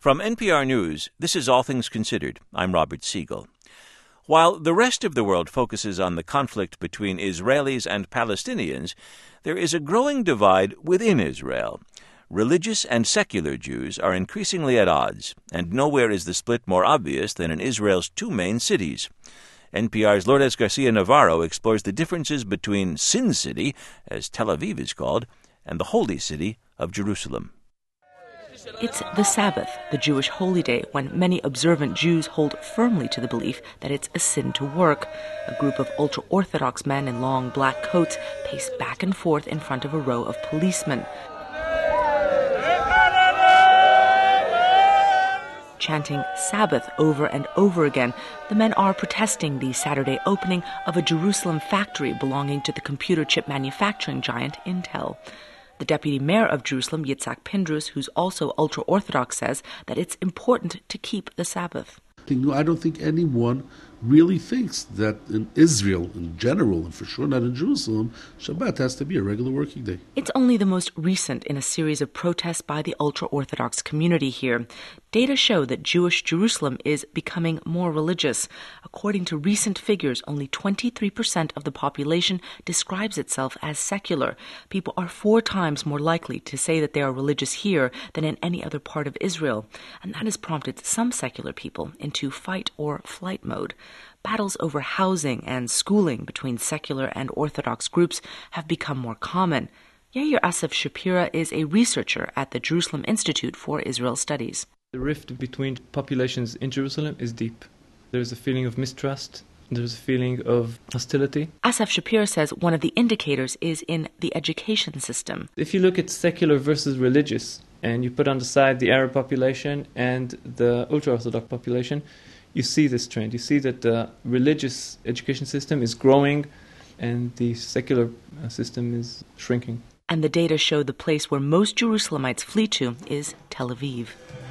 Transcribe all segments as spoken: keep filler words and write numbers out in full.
From N P R News, this is All Things Considered. I'm Robert Siegel. While the rest of the world focuses on the conflict between Israelis and Palestinians, there is a growing divide within Israel. Religious and secular Jews are increasingly at odds, and nowhere is the split more obvious than in Israel's two main cities. N P R's Lourdes Garcia Navarro explores the differences between Sin City, as Tel Aviv is called, and the holy city of Jerusalem. It's the Sabbath, the Jewish holy day, when many observant Jews hold firmly to the belief that it's a sin to work. A group of ultra-Orthodox men in long black coats pace back and forth in front of a row of policemen, chanting Sabbath over and over again. The men are protesting the Saturday opening of a Jerusalem factory belonging to the computer chip manufacturing giant Intel. The deputy mayor of Jerusalem, Yitzhak Pindrus, who's also ultra-Orthodox, says that it's important to keep the Sabbath. I don't think anyone really thinks that in Israel in general, and for sure not in Jerusalem, Shabbat has to be a regular working day. It's only the most recent in a series of protests by the ultra-Orthodox community here. Data show that Jewish Jerusalem is becoming more religious. According to recent figures, only twenty-three percent of the population describes itself as secular. People are four times more likely to say that they are religious here than in any other part of Israel. And that has prompted some secular people into fight or flight mode. Battles over housing and schooling between secular and Orthodox groups have become more common. Yair Asaf Shapira is a researcher at the Jerusalem Institute for Israel Studies. The rift between populations in Jerusalem is deep. There's a feeling of mistrust. There's a feeling of hostility. Asaf Shapira says one of the indicators is in the education system. If you look at secular versus religious, and you put on the side the Arab population and the ultra-Orthodox population, you see this trend. You see that the religious education system is growing and the secular system is shrinking. And the data show the place where most Jerusalemites flee to is Tel Aviv.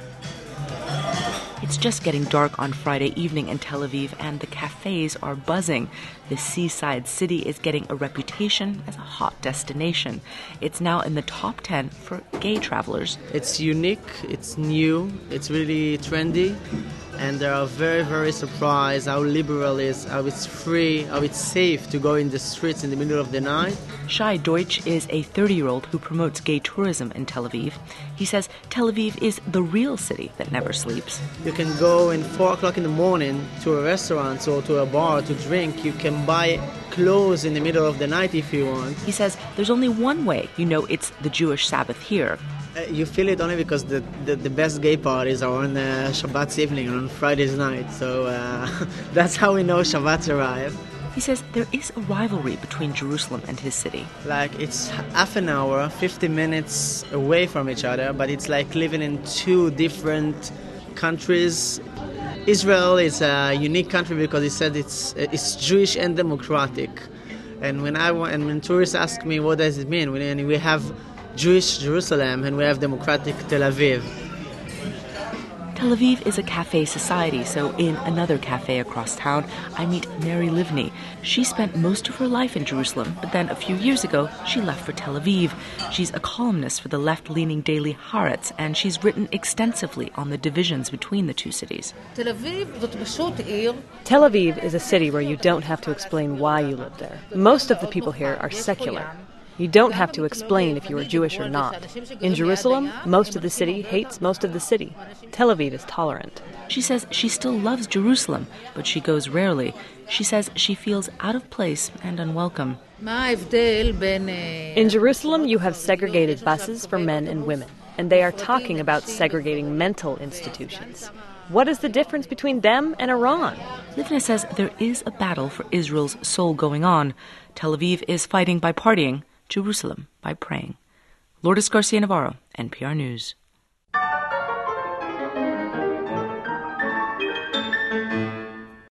It's just getting dark on Friday evening in Tel Aviv, and the cafes are buzzing. The seaside city is getting a reputation as a hot destination. It's now in the top ten for gay travelers. It's unique, it's new, it's really trendy, and they are very, very surprised how liberal it is, how it's free, how it's safe to go in the streets in the middle of the night. Shai Deutsch is a thirty-year-old who promotes gay tourism in Tel Aviv. He says Tel Aviv is the real city that never sleeps. You can go in four o'clock in the morning to a restaurant or to a bar to drink. You can buy clothes in the middle of the night if you want. He says there's only one way you know it's the Jewish Sabbath here. Uh, you feel it only because the, the, the best gay parties are on uh, Shabbat evening and on Friday's night. So uh, that's how we know Shabbat's arrived. He says there is a rivalry between Jerusalem and his city. Like, it's half an hour, fifty minutes away from each other, but it's like living in two different countries. Israel is a unique country because it said it's it's Jewish and democratic. And when I and when tourists ask me what does it mean, when we have Jewish Jerusalem and we have democratic Tel Aviv. Tel Aviv is a cafe society, so in another cafe across town, I meet Mary Livni. She spent most of her life in Jerusalem, but then a few years ago, she left for Tel Aviv. She's a columnist for the left-leaning daily Haaretz, and she's written extensively on the divisions between the two cities. Tel Aviv Tel Aviv is a city where you don't have to explain why you live there. Most of the people here are secular. You don't have to explain if you are Jewish or not. In Jerusalem, most of the city hates most of the city. Tel Aviv is tolerant. She says she still loves Jerusalem, but she goes rarely. She says she feels out of place and unwelcome. In Jerusalem, you have segregated buses for men and women, and they are talking about segregating mental institutions. What is the difference between them and Iran? Livna says there is a battle for Israel's soul going on. Tel Aviv is fighting by partying, Jerusalem by praying. Lourdes Garcia Navarro, N P R News.